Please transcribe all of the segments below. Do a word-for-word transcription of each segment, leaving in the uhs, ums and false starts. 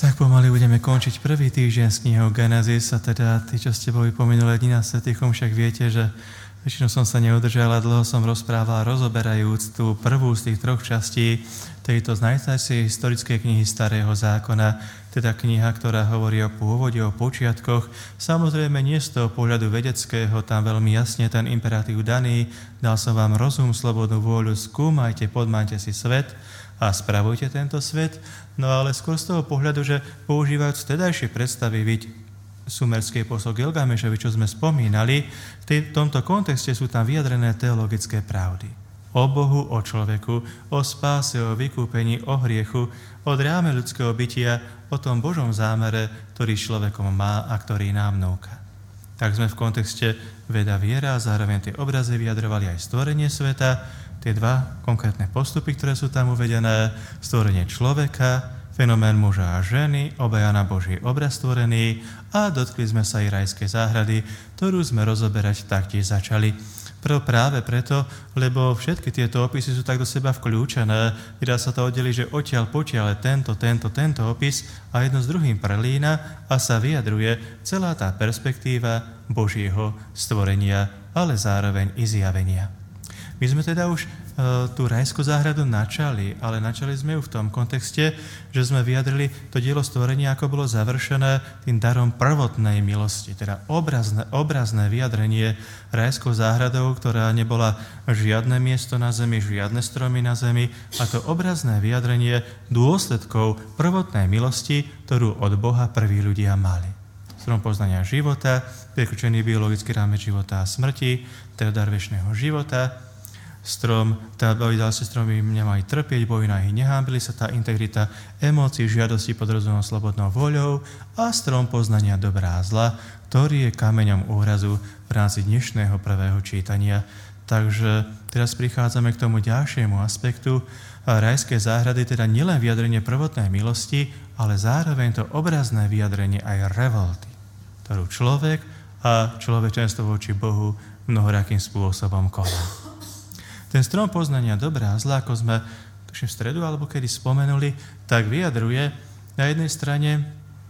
Tak pomaly budeme končiť prvý týždeň z knihou Genesis a teda tí, čo ste boli po minulé dni na Svätých omšiach, viete, že väčšinou som sa neudržal a dlho som rozprával, rozoberajúc tú prvú z tých troch častí tejto z najstaršej historickej knihy Starého zákona, teda kniha, ktorá hovorí o pôvode, o počiatkoch. Samozrejme nie z toho pohľadu vedeckého, tam veľmi jasne ten imperatív daný, dal som vám rozum, slobodnú vôľu, skúmajte, podmaňte si svet a spravujte tento svet, no ale skôr z toho pohľadu, že používajúc vtedajšie predstavy, viď sumerskej posol Gilgamešovi, čo sme spomínali, v tej, tomto kontexte sú tam vyjadrené teologické pravdy. O Bohu, o človeku, o spáse, o vykúpení, o hriechu, o dráme ľudského bytia, o tom Božom zámere, ktorý človekom má a ktorý nám núka. Tak sme v kontexte veda viera a zároveň tie obrazy vyjadrovali aj stvorenie sveta, tie dva konkrétne postupy, ktoré sú tam uvedené, stvorenie človeka, fenomén muža a ženy, obaja na Boží obraz stvorený a dotkli sme sa aj rajskej záhrady, ktorú sme rozoberať taktiež začali. Pro práve preto, lebo všetky tieto opisy sú tak do seba vkľúčené, dá sa to oddeliť, že odtiaľ potiaľ tento, tento, tento opis a jedno s druhým prelína a sa vyjadruje celá tá perspektíva Božieho stvorenia, ale zároveň i zjavenia. My sme teda už e, tú rajskú záhradu načali, ale načali sme ju v tom kontexte, že sme vyjadrili to dielo stvorenia, ako bolo završené tým darom prvotnej milosti, teda obrazné, obrazné vyjadrenie rajskou záhradou, ktorá nebola žiadne miesto na zemi, žiadne stromy na zemi, a to obrazné vyjadrenie dôsledkov prvotnej milosti, ktorú od Boha prví ľudia mali. Strom poznania života, prekročený biologický rámec života a smrti, teda dar večného života. Strom, teda ďalšie stromy nemali trpieť, boli na ich nehábili sa, tá integrita emócií, žiadosti pod rozumom slobodnou voľou a strom poznania dobrá a zla, ktorý je kameňom úrazu v rámci dnešného prvého čítania. Takže teraz prichádzame k tomu ďalšiemu aspektu rajskej záhrady, teda nielen vyjadrenie prvotnej milosti, ale zároveň to obrazné vyjadrenie aj revolty, ktorú človek a človečenstvo voči Bohu mnohorakým spôsobom koná. Ten strom poznania dobrá a zla, ako sme tuším v stredu alebo kedy spomenuli, tak vyjadruje na jednej strane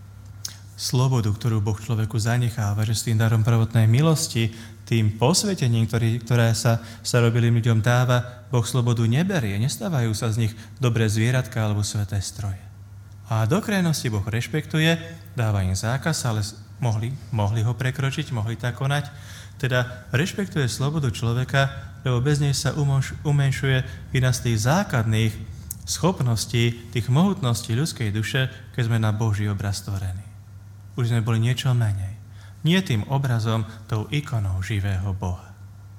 slobodu, ktorú Boh človeku zanecháva, že s tým darom prvotnej milosti, tým posvetením, ktorý, ktoré sa, sa robilým ľuďom dáva, Boh slobodu neberie, nestávajú sa z nich dobré zvieratka alebo sveté stroje. A do krajnosti Boh rešpektuje, dáva im zákaz, ale mohli, mohli ho prekročiť, mohli tak konať, teda rešpektuje slobodu človeka, lebo bez nej sa umenšuje jedna z tých základných schopností, tých mohutností ľudskej duše, keď sme na Boží obraz stvorení. Už sme boli niečo menej. Nie tým obrazom, tou ikonou živého Boha.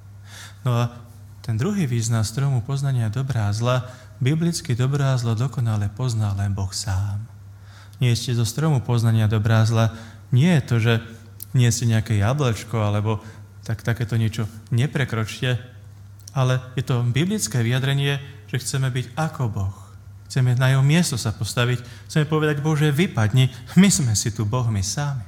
No a ten druhý význam stromu poznania dobrá a zla, biblicky dobrá a zlo dokonale pozná len Boh sám. Nie ste zo stromu poznania dobrá a zla, nie je to, že nie ste nejaké jablčko, alebo tak takéto niečo neprekročte, ale je to biblické vyjadrenie, že chceme byť ako Boh. Chceme na jeho miesto sa postaviť. Chceme povedať, Bože, vypadni, my sme si tu Bohmi sami.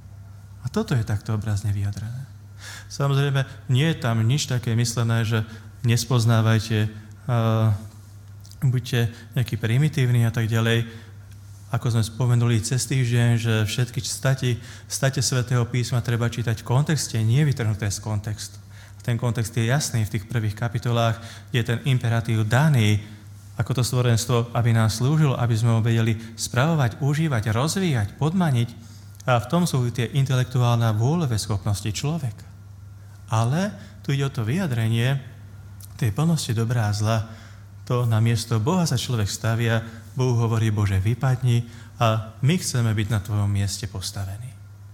A toto je takto obrazne vyjadrené. Samozrejme, nie je tam nič také myslené, že nespoznávajte, uh, buďte nejaký primitívni a tak ďalej. Ako sme spomenuli cez týždeň, že všetky stati, state Svätého písma treba čítať v kontexte, nie vytrhnuté z kontextu. Ten kontext je jasný v tých prvých kapitolách, kde je ten imperatív daný, ako to stvorenstvo, aby nám slúžilo, aby sme ho vedeli spravovať, užívať, rozvíjať, podmaniť. A v tom sú tie intelektuálne a vôľové schopnosti človeka. Ale tu ide o to vyjadrenie tej plnosti dobrá a zla. To na miesto Boha sa človek stavia, Bohu hovorí, Bože, vypadni a my chceme byť na tvojom mieste postavení.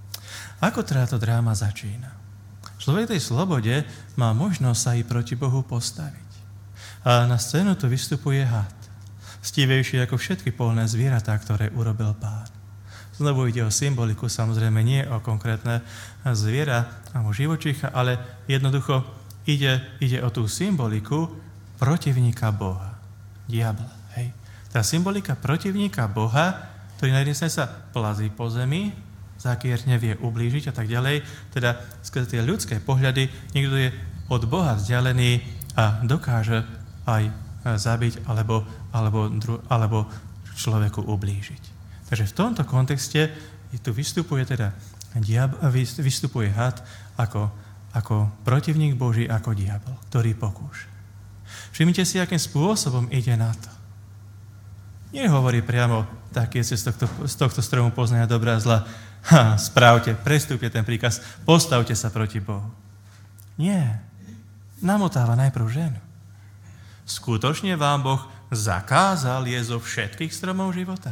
Ako teda to dráma začína? Človek tej slobode má možnosť sa i proti Bohu postaviť. A na scénu tu vystupuje had. Stivejší ako všetky polné zvieratá, ktoré urobil Pán. Znovu ide o symboliku, samozrejme nie o konkrétne zviera alebo živočícha, ale jednoducho ide, ide o tú symboliku protivníka Boha. Diabla. Hej. Tá symbolika protivníka Boha, ktorý na jednej strane sa plazí po zemi, zákier nevie ublížiť a tak ďalej. Teda skrze tie ľudské pohľady niekto je od Boha vzdialený a dokáže aj zabiť alebo, alebo, alebo človeku ublížiť. Takže v tomto kontexte tu vystupuje teda diab- vystupuje had ako, ako protivník Boží, ako diabol, ktorý pokúša. Všimnite si, akým spôsobom ide na to. Nehovorí priamo, tak je z tohto, z tohto stromu poznania dobrá a zla. Ha, správte, prestúpte ten príkaz, postavte sa proti Bohu. Nie. Namotáva najprv ženu. Skutočne vám Boh zakázal jesť zo všetkých stromov života?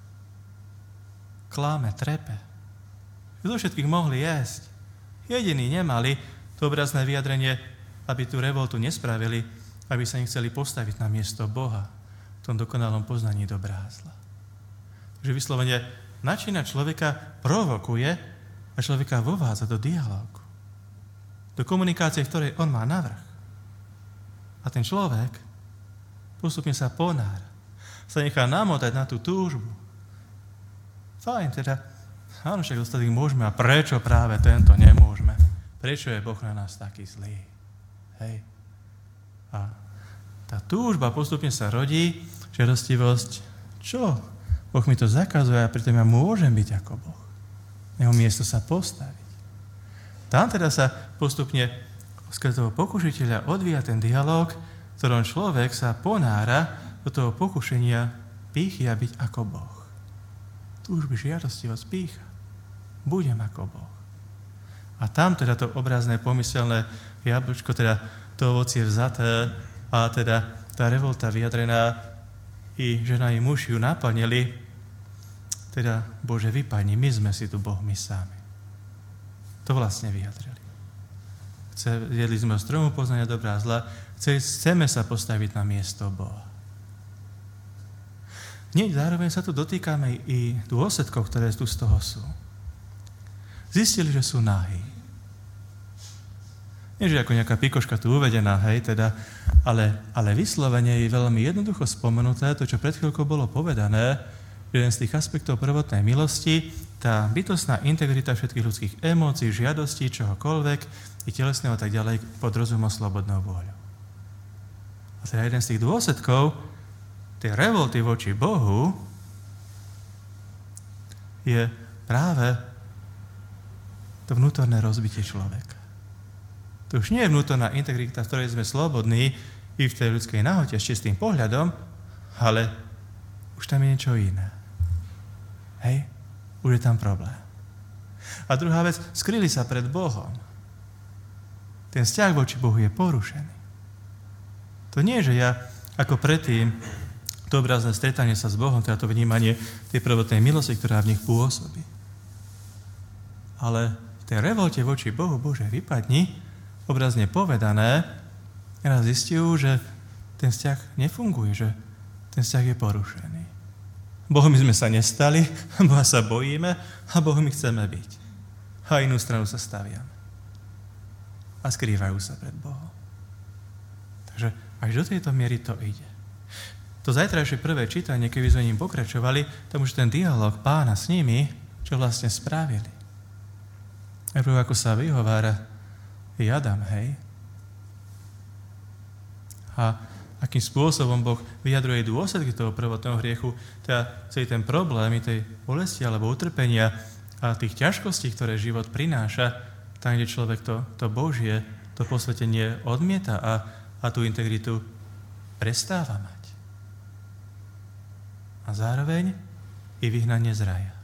Klame, trepe. Zo všetkých mohli jesť. Jediní nemali to obrazné vyjadrenie, aby tú revoltu nespravili, aby sa nechceli postaviť na miesto Boha v tom dokonalom poznaní dobrá a zla. Takže vyslovene načína človeka provokuje a človeka vovádza do dialógu. Do komunikácie, v ktorej on má navrch. A ten človek postupne sa ponára. Sa nechá namotať na tú túžbu. Fajn, teda, áno, však ostatných môžeme. A prečo práve tento nemôžeme? Prečo je Boh na nás taký zlý? Hej. A tá túžba postupne sa rodí, žiadostivosť, čo? Boh mi to zakazuje a pritom ja môžem byť ako Boh. Jeho miesto sa postaviť. Tam teda sa postupne skrze toho pokušiteľa odvíja ten dialog, v ktorom človek sa ponára do toho pokušenia pýchy a byť ako Boh. Túžby, žiadostivosť, pýcha. Budem ako Boh. A tam teda to obrazné, pomyselné jablčko, teda to ovocie vzaté a teda tá revolta vyjadrená i žena i muž ju naplnili, teda Bože, vypadni, my sme si tu Boh, my sami. To vlastne vyjadrili. Chce, jedli sme o stromu poznania dobrá a zla, chceme sa postaviť na miesto Boha. Nie, zároveň sa tu dotýkame i dôsledkov, ktoré tu z toho sú. Zistili, že sú nahí. Nie, že ako nejaká pikoška tu uvedená, hej, teda, ale, ale vyslovene je veľmi jednoducho spomenuté to, čo pred chvíľkou bolo povedané, jeden z tých aspektov prvotnej milosti, tá bytostná integrita všetkých ľudských emócií, žiadostí, čohokoľvek, i telesného a tak ďalej, pod rozumom slobodnou vôľou. A teda jeden z tých dôsledkov tej revolty voči Bohu je práve to vnútorné rozbitie človeka. To už nie je vnútorná integrita, v ktorej sme slobodní i v tej ľudskej nahote s čistým pohľadom, ale už tam je niečo iné. Hej? Už je tam problém. A druhá vec, skryli sa pred Bohom. Ten vzťah voči Bohu je porušený. To nie, že ja ako predtým to obrazné stretanie sa s Bohom, teda to vnímanie tej prvotnej milosti, ktorá v nich pôsobí. Ale v tej revolte voči Bohu, Bože, vypadni, obrazne povedané, raz zistiu, že ten vzťah nefunguje, že ten vzťah je porušený. Bohu my sme sa nestali, Boha sa bojíme a Bohu my chceme byť. A inú stranu sa staviame. A skrývajú sa pred Bohom. Takže až do tejto miery to ide. To zajtrajšie prvé čítanie, keby sme ním pokračovali, tam už ten dialog Pána s nimi, čo vlastne spravili. Najprv ako sa vyhovára i Adam, hej? A akým spôsobom Boh vyjadruje dôsledky toho prvotného hriechu, teda celý ten problém tej bolesti alebo utrpenia a tých ťažkostí, ktoré život prináša, tam, kde človek to, to Božie, to posvetenie odmieta a, a tú integritu prestáva mať. A zároveň i vyhnanie z raja.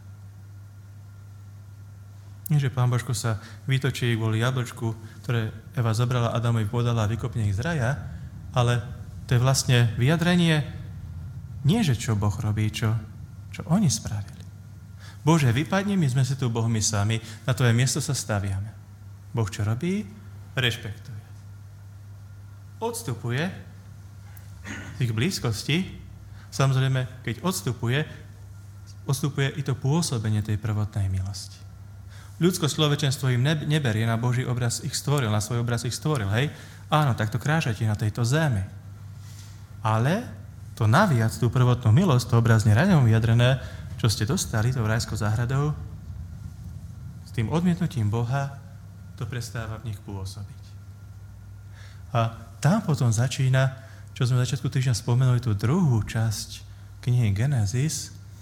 Nie, že Pán Božko sa vytočí kvôli jablčku, ktoré Eva zobrala, Adamovi podala a vykopne ich z raja, ale to je vlastne vyjadrenie nie, že čo Boh robí, čo, čo oni spravili. Bože, vypadni, my sme si tu Boh my sami, na tvoje miesto sa staviame. Boh čo robí? Rešpektuje. Odstupuje ich blízkosti. Samozrejme, keď odstupuje, odstupuje i to pôsobenie tej prvotnej milosti. Ľudsko človečenstvo im neberie, na Boží obraz ich stvoril, na svoj obraz ich stvoril, hej? Áno, tak to kráčate na tejto zemi. Ale to naviac, tú prvotnú milosť, to obrazne raňom vyjadrené, čo ste dostali, to rajskou záhradou, s tým odmietnutím Boha, to prestáva v nich pôsobiť. A tam potom začína, čo sme v začiatku týždňa spomenuli, tú druhú časť knihy Genesis,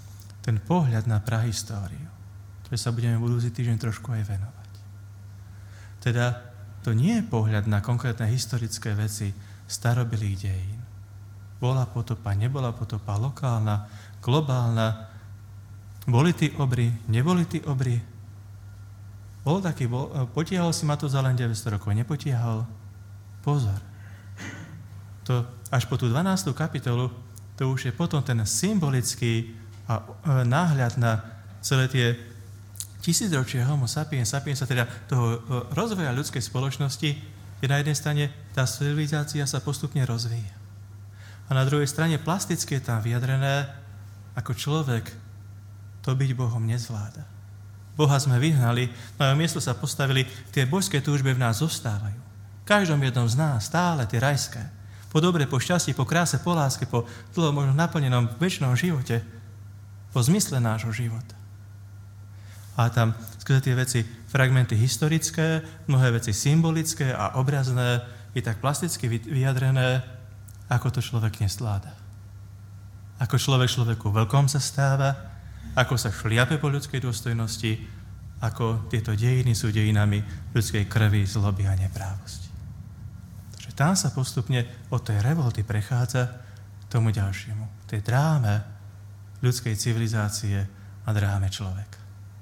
ten pohľad na prahistóriu, ktoré sa budeme budúci týždeň trošku aj venovať. Teda to nie je pohľad na konkrétne historické veci starobilých dejín. Bola potopa, nebola potopa, lokálna, globálna. Boli tí obry, neboli tí obry. Bol taký, bol, potiahol si ma to za len deväťsto rokov, nepotiahol. Pozor. To až po tú dvanástu kapitolu, to už je potom ten symbolický a náhľad na celé tie tisícročia homo sapiens sapiens, teda toho rozvoja ľudskej spoločnosti, je na jednej strane tá civilizácia sa postupne rozvíja. A na druhej strane plasticky je tam vyjadrené, ako človek to byť Bohom nezvláda. Boha sme vyhnali, na jeho miesto sa postavili, tie božské túžby v nás zostávajú. V každom jednom z nás stále tie rajské. Po dobre, po šťastí, po kráse, po láske, po dlho možno naplnenom večnom živote, po zmysle nášho života. A tam skrze tie veci, fragmenty historické, mnohé veci symbolické a obrazné, je tak plasticky vyjadrené, ako to človek nezvláda. Ako človek človeku veľkom sa stáva, ako sa šliape po ľudskej dôstojnosti, ako tieto dejiny sú dejinami ľudskej krvi, zloby a neprávosti. Takže tam sa postupne od tej revolty prechádza k tomu ďalšiemu, tej dráme ľudskej civilizácie a dráme človeka.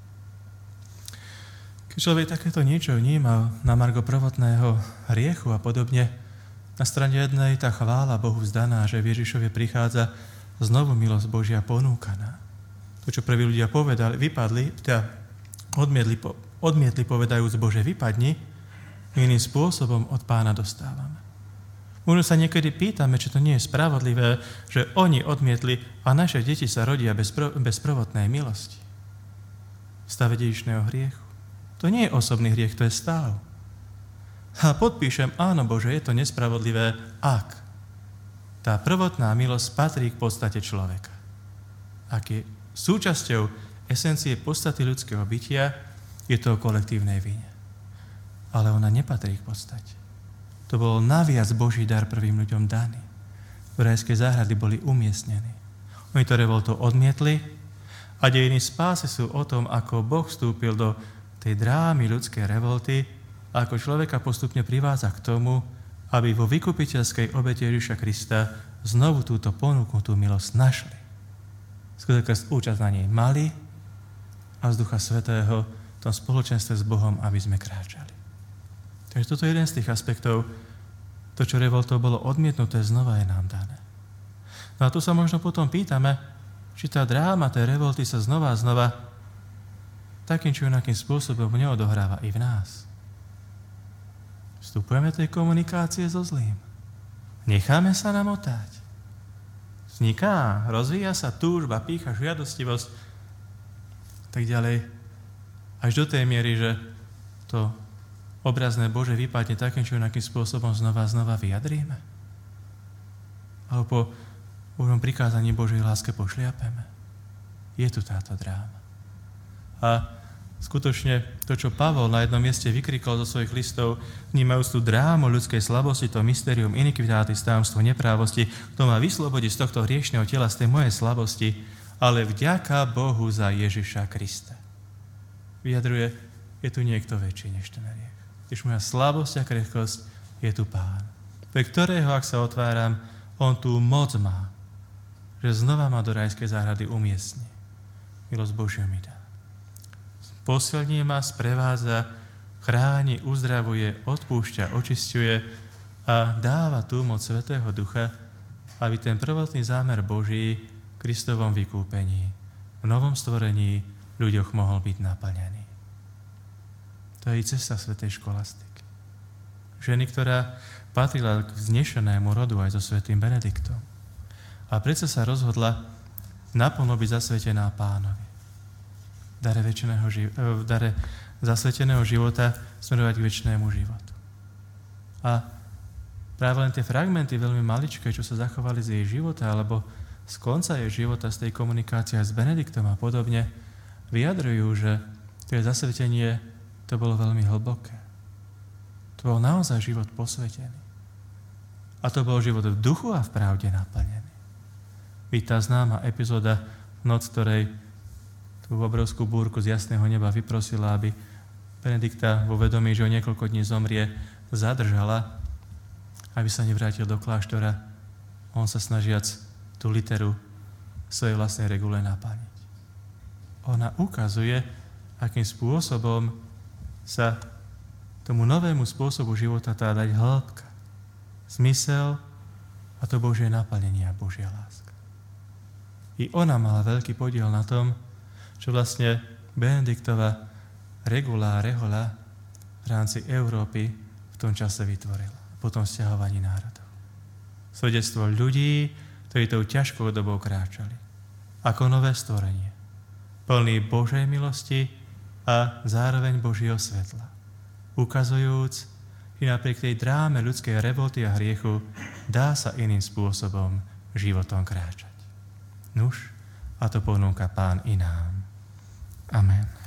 Keď človek takéto niečo vníma na margo prvotného hriechu a podobne, na strane jednej tá chvála Bohu vzdaná, že v Ježišovi prichádza znovu milosť Božia ponúkaná. To, čo prví ľudia povedali, vypadli, teda odmietli, odmietli povedajúc Bože, vypadni, iným spôsobom od Pána dostávame. Možno sa niekedy pýtame, či to nie je spravodlivé, že oni odmietli a naše deti sa rodia bez, prv, bez prvotnej milosti. V stave dedičného hriechu. To nie je osobný hriech, to je stav. A podpíšem, áno Bože, je to nespravodlivé, ak tá prvotná milosť patrí k podstate človeka. Ak je súčasťou esencie podstaty ľudského bytia, je to o kolektívnej vine. Ale ona nepatrí k podstate. To bol naviac Boží dar prvým ľuďom daný. V rajskej záhrady boli umiestnení. Oni to revoltu odmietli a dejiny spásy sú o tom, ako Boh vstúpil do tej drámy ľudskej revolty a ako človeka postupne privádza k tomu, aby vo vykupiteľskej obete Ježiša Krista znovu túto ponúknutú milosť našli. Skrze účasť na nej mali a z Ducha Svätého v tom spoločenstve s Bohom, aby sme kráčali. Takže toto je jeden z tých aspektov, to, čo revoltou bolo odmietnuté, znova je nám dané. No a tu sa možno potom pýtame, či tá dráma tej revolty sa znova a znova takým či onakým spôsobom neodohráva i v nás. Vstupujeme do tej komunikácie so zlým. Necháme sa namotať. Vzniká, rozvíja sa túžba, pýcha, žiadostivosť, tak ďalej. Až do tej miery, že to obrazné Bože vypadne takým či onakým spôsobom znova a znova vyjadríme. Alebo po Božom prikázaní Božej láske pošliapeme. Je tu táto dráma. A skutočne to, čo Pavol na jednom mieste vykrikol zo svojich listov, vnímajúc tú drámu ľudskej slabosti, to mysterium iniquitatis, tajomstvo neprávosti, to má vyslobodiť z tohto hriešného tela, z tej mojej slabosti, ale vďaka Bohu za Ježiša Krista. Vyjadruje, je tu niekto väčší než ten hriech. Když moja slabosť a krehkosť, je tu Pán, pre ktorého, ak sa otváram, on tú moc má, že znova ma do rajskej záhrady umiestni. Milosť Božia mi dá. Posilní ma, sprevádza, chráni, uzdravuje, odpúšťa, očisťuje a dáva tú moc Svätého Ducha, aby ten prvotný zámer Boží v Kristovom vykúpení, v novom stvorení ľuďoch mohol byť naplnený. To je i cesta svätej školastiky. Ženy, ktorá patrila k vznešenému rodu aj so svätým Benediktom. A predsa sa rozhodla naplno byť zasvetená Pánovi. V dare, ži- v dare zasveteného života smerovať k večnému životu. A práve len tie fragmenty veľmi maličké, čo sa zachovali z jej života, alebo z konca jej života, z tej komunikácie s Benediktom a podobne, vyjadrujú, že to je zasvetenie, to bolo veľmi hlboké. To bol naozaj život posvetený. A to bol život v duchu a v pravde naplnený. Víť tá známa epizóda, noc, ktorej tú obrovskú búrku z jasného neba vyprosila, aby Benedikta vo vedomí, že o niekoľko dní zomrie, zadržala, aby sa nevrátil do kláštora. On sa snažiac tú literu svojej vlastnej regule naplniť. Ona ukazuje, akým spôsobom sa tomu novému spôsobu života dá dať hĺbka, zmysel a to Božie naplnenie a Božia láska. I ona mala veľký podiel na tom, čo vlastne Benediktova regula a rehoľa v rámci Európy v tom čase vytvorila, po tom sťahovaní národov. Svedectvo ľudí, ktorí tou ťažkou dobou kráčali, ako nové stvorenie, plný Božej milosti a zároveň Božieho svetla, ukazujúc, že napriek tej dráme ľudskej revolty a hriechu dá sa iným spôsobom životom kráčať. Nuž, a to ponúka Pán i nám. Amen.